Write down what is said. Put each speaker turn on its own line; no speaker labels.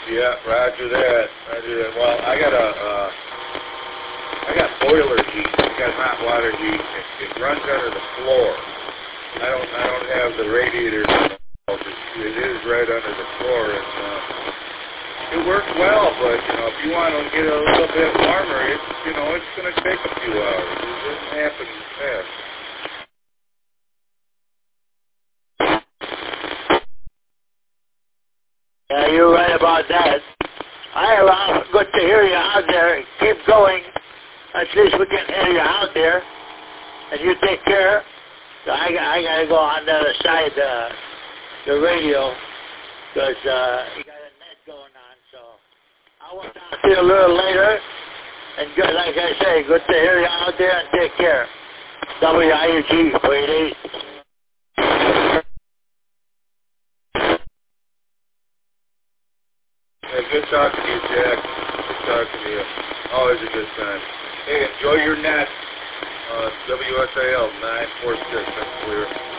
Yeah, roger that. Roger that. Well, I got boiler heat. I got hot water heat. It runs under the floor. I don't have the radiator. It is right under the floor, and it works well. But if you want to get a little bit warmer, it's going to take a few hours. It doesn't happen fast.
Yeah, you're right about that. Good to hear you out there. Keep going. At least we can hear you out there. And you take care. So I got to go on the other side, the radio, because you got a net going on. So I will talk to you a little later. And good, like I say, good to hear you out there, and take care. WIUG 48.
Hey, good talking to you, Jack. Good talking to you. Always a good time. Hey, enjoy your net. WSAL 946. That's clear.